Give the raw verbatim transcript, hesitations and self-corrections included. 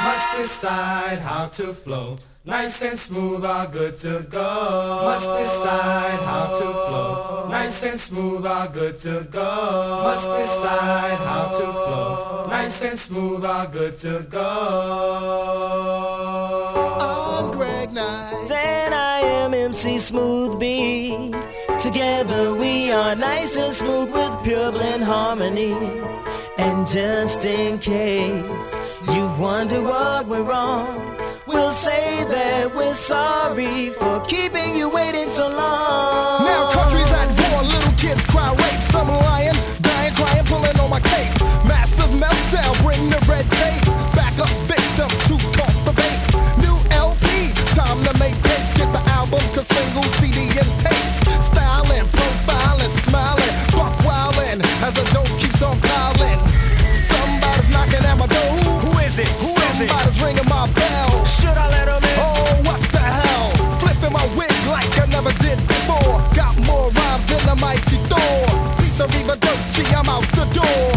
Must decide how to flow. Nice and smooth are good to go. Must decide how to flow. Nice and smooth are good to go. Must decide how to flow. Nice and smooth are good to go. I'm Greg Nice. And I am M C Smooth B. Together we are nice and smooth with pure blend harmony. And just in case you wonder what we're wrong, we'll say that we're sorry for keeping you waiting so long. Now country's at war, little kids cry rape. Some lying, dying, crying, pulling on my cape. Massive meltdown, bring the red tape. Back up victims who caught the baits. New L P, time to make tapes. Get the album to single, C D and tapes. Styling, profiling, smiling, buck wildin' as the dope keeps on piling. Somebody's knocking at my door. Who is it? Who is it? Somebody's ringing my bell. Should I let him in? Oh, what the hell? Flipping my wig like I never did before. Got more rhymes than a mighty Thor. Piece of Riva Dolce, I'm out the door.